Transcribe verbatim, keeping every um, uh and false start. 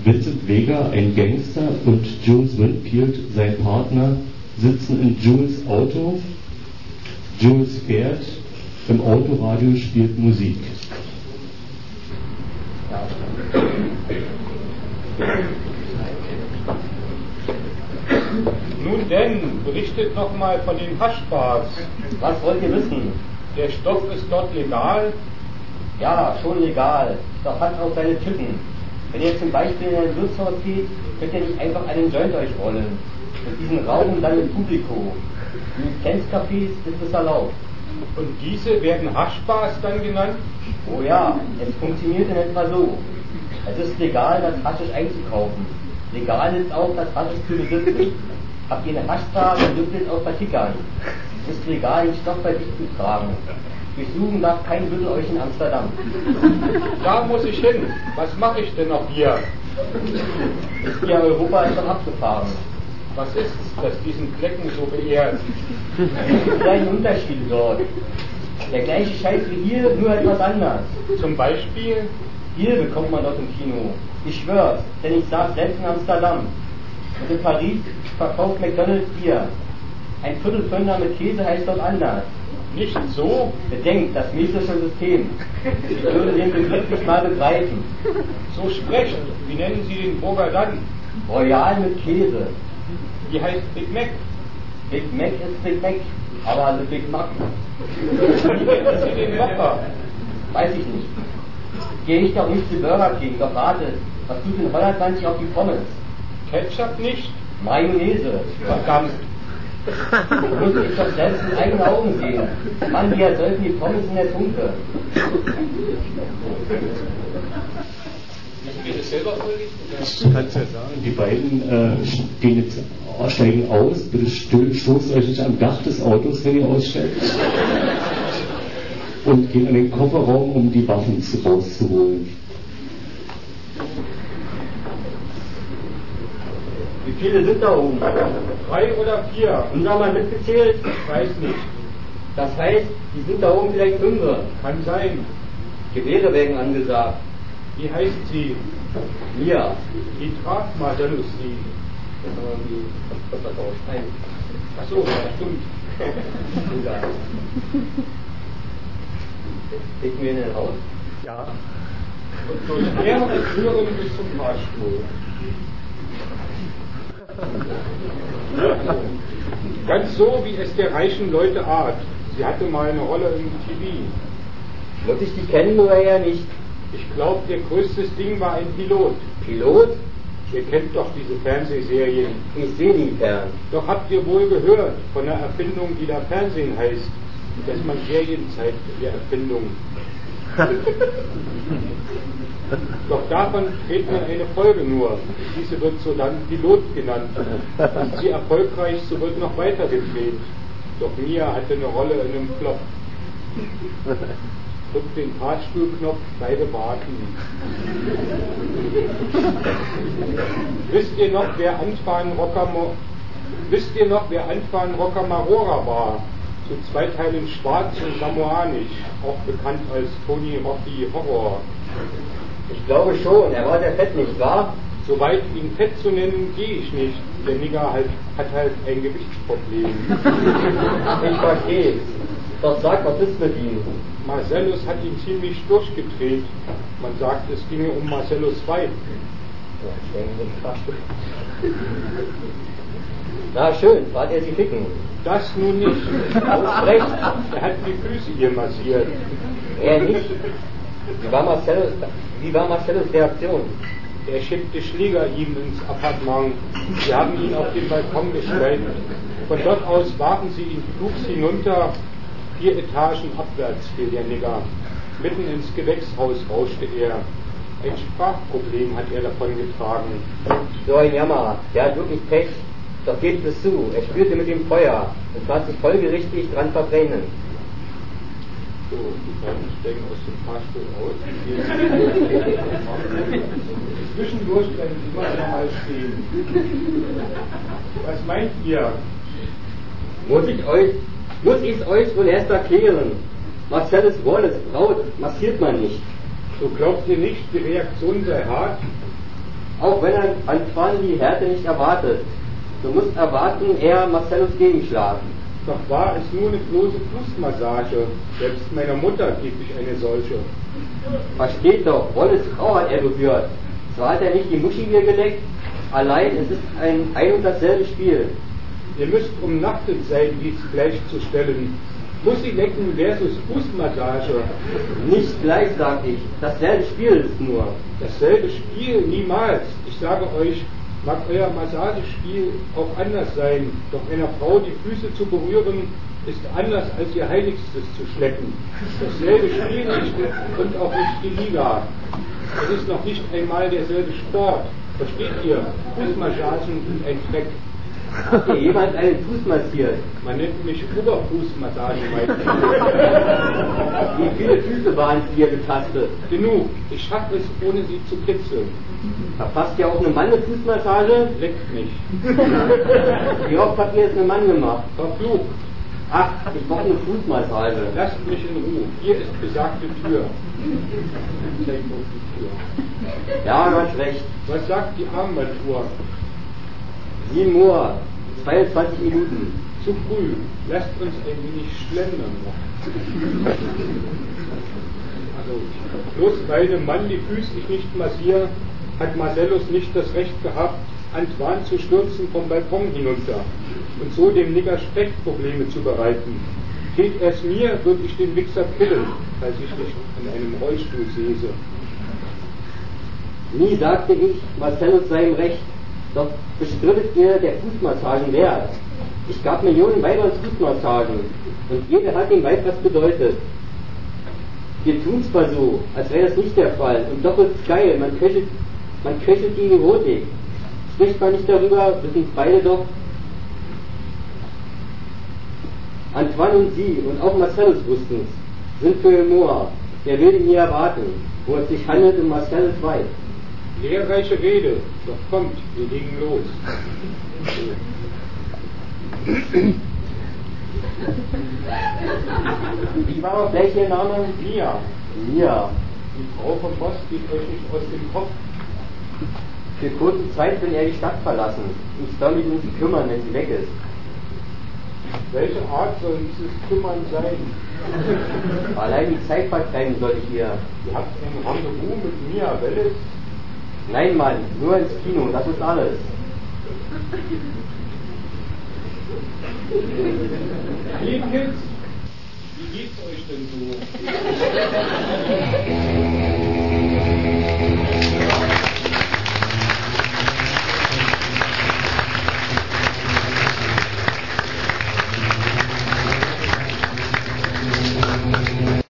Vincent Vega, ein Gangster, und Jules Winfield, sein Partner, sitzen in Jules' Auto. Jules fährt, im Autoradio spielt Musik. Nun denn, berichtet noch mal von den Haschbars. Was wollt ihr wissen? Der Stoff ist dort legal? Ja, schon legal. Doch hat auch seine Tücken. Wenn ihr zum Beispiel in ein Wirtshaus geht, könnt ihr nicht einfach einen Joint euch rollen. Mit diesen Rauchen dann im Publikum. In Grenzcafés ist es erlaubt. Und diese werden Haschbars dann genannt? Oh ja, es funktioniert in etwa so. Es ist legal, das Haschisch einzukaufen. Legal ist auch, das Haschisch zu besitzen. Habt ihr eine Haschbar, dann dürft ihr es auch vertickern. Es ist legal, den Stoff bei sich zu tragen. Durchsuchen darf kein Büttel euch in Amsterdam. Da muss ich hin. Was mache ich denn noch hier? Ja, Europa ist schon abgefahren. Was ist es, das diesen Flecken so beehrt? Es kleine Unterschiede dort. Der gleiche Scheiß wie hier, nur etwas anders. Zum Beispiel? Hier bekommt man dort im Kino. Ich schwör's, denn ich saß selbst in Amsterdam. Und in Paris verkauft McDonald's Bier. Ein Viertelpfünder mit Käse heißt dort anders. Nicht so? Bedenkt, das metrische System. Ich würde den Begriff nicht mal begreifen. So sprechen. Wie nennen Sie den Burger dann? Royal mit Käse. Wie heißt Big Mac? Big Mac ist Big Mac, aber eine Big Mac. Wie nennen Sie den Whopper? Weiß ich nicht. Gehe ich doch nicht zu Burger King, doch warte, was tut in Holland manchmal auf die Pommes? Ketchup nicht? Mayonnaise. Verdammt. Muss ich doch selbst mit eigenen Augen sehen. Mann, wie sollten die Pommes in der Tunke? Ich kann es ja sagen, die beiden äh, gehen jetzt, steigen aus, bitte stoßt euch nicht am Dach des Autos, wenn ihr aussteigt. Und gehen in den Kofferraum, um die Waffen rauszuholen. Wie viele sind da oben? Drei oder vier? Und da mal mitgezählt? Ich weiß nicht. Das heißt, die sind da oben vielleicht fünf. Kann sein. Gewehre werden angesagt. Wie heißt sie? Mia. Die traf Marcellus sie. Ach so, ja, stimmt. Egal. Blicken wir in ein Haus? Ja. Und durch mehrere Türen bis zum Fahrstuhl. Ganz so, wie es der reichen Leute art. Sie hatte mal eine Rolle im T V. Muss ich die kennen oder eher nicht? Ich glaube, ihr größtes Ding war ein Pilot. Pilot? Ihr kennt doch diese Fernsehserien. Ich sehe die fern. Doch habt ihr wohl gehört von der Erfindung, die da Fernsehen heißt, dass man Serien zeigt, der Erfindung. Doch davon dreht man eine Folge nur. Diese wird so dann Pilot genannt. Ist sie erfolgreich, so wird noch weiter gedreht. Doch Mia hatte eine Rolle in einem Flop. Drückt den Fahrstuhlknopf, beide warten. Wisst ihr noch, wer Anfahren Rocker Wisst ihr noch, wer Anfahren Rocker Marora war? Zu zwei Teilen schwarz und samoanisch, auch bekannt als Tony Rocky Horror. Ich glaube schon, er war sehr fett, nicht wahr? Soweit ihn fett zu nennen, gehe ich nicht. Der Nigger halt, hat halt ein Gewichtsproblem. Ich verstehe. Doch sag, was ist mit ihm? Marcellus hat ihn ziemlich durchgedreht. Man sagt, es ginge um Marcellus Weib. Na schön, wart ihr sie ficken? Das nun nicht. Ausrecht. Er hat die Füße hier massiert. Er nicht. Wie war Marcellus, wie war Marcellus Reaktion? Er schickte Schläger ihm ins Appartement. Sie haben ihn auf den Balkon gestellt. Von dort aus warfen sie ihn flugs hinunter. Vier Etagen abwärts fiel der Nigger. Mitten ins Gewächshaus rauschte er. Ein Sprachproblem hat er davon getragen. So ein Jammer, der hat wirklich Pech. Doch gebt es zu, er spürte mit dem Feuer und tat sich folgerichtig dran verbrennen. So, die beiden steigen aus dem Fahrstuhl aus. Zwischendurch bleiben sie immer noch mal stehen. Was meint ihr? Muss ich euch, muss ich's euch wohl erst erklären? Marcellus Wallace, Braut, massiert man nicht. So glaubt ihr nicht, die Reaktion sei hart? Auch wenn Antoine die Härte nicht erwartet. Du musst erwarten, eher Marcellus Gegenschlag. Doch war es nur eine bloße Fußmassage. Selbst meiner Mutter gebe ich eine solche. Versteht doch, Wolles Frau hat er berührt. Zwar hat er nicht die Muschi mir geleckt, allein es ist ein ein und dasselbe Spiel. Ihr müsst umnachtet sein, dies gleichzustellen. Muschi lecken versus Fußmassage. Nicht gleich, sag ich. Dasselbe Spiel ist nur. Dasselbe Spiel niemals. Ich sage euch, mag euer Massagespiel auch anders sein. Doch einer Frau die Füße zu berühren, ist anders als ihr Heiligstes zu schleppen. Dasselbe Spiel nicht und auch nicht die Liga. Es ist noch nicht einmal derselbe Sport. Versteht ihr? Fußmassagen sind ein Dreck. Hat dir jemand einen Fuß massiert? Man nennt mich Oberfußmassage, meistens. Wie viele Füße waren dir betastet? Genug. Ich schaffe es, ohne sie zu kitzeln. Verpasst ja auch eine Mann-Fußmassage? Leckt mich. Wie oft habt ihr es einem Mann gemacht? Verflucht. Ach, ich brauche eine Fußmassage. Lasst mich in Ruhe. Hier ist besagte Tür. Zeigt uns die Tür. Ja, du hast recht. Was sagt die Armbanduhr? sieben Uhr, zweiundzwanzig Minuten. Zu früh. Lasst uns ein wenig schlendern noch. Also, bloß weil dem Mann die Füße ich nicht massiere, hat Marcellus nicht das Recht gehabt, Antoine zu stürzen vom Balkon hinunter und so dem Nigger Sprechprobleme zu bereiten. Fehlt er's mir, würde ich den Wichser killen, falls ich nicht in einem Rollstuhl säße. Nie sagte ich, Marcellus sei im Recht, doch bestrittet ihr der Fußmassagen wert. Ich gab Millionen Weibern Fußmassagen und jede hat dem Weib was bedeutet. Wir tun zwar so, als wäre das nicht der Fall und doch ist es geil, man köchelt, man köchelt die Erotik. Spricht man nicht darüber, wissen beide doch. Antoine und sie und auch Marcellus wussten es, sind für Humor. Wer will ihn hier erwarten, wo es sich handelt um Marcellus Weib? Lehrreiche Rede, doch kommt, wir legen los. Wie war auch gleich Ihr Name? Mia, Mia. die Frau vom Boss geht euch nicht aus dem Kopf. Für kurze Zeit will er die Stadt verlassen. Ich soll mich um sie kümmern, wenn sie weg ist. Welche Art soll dieses Kümmern sein? Allein die Zeit vertreiben soll ich ihr. Ihr habt ein Rendezvous mit Mia Welles? Nein, Mann, nur ins Kino, das ist alles. Liebe Kids, wie geht's euch denn so?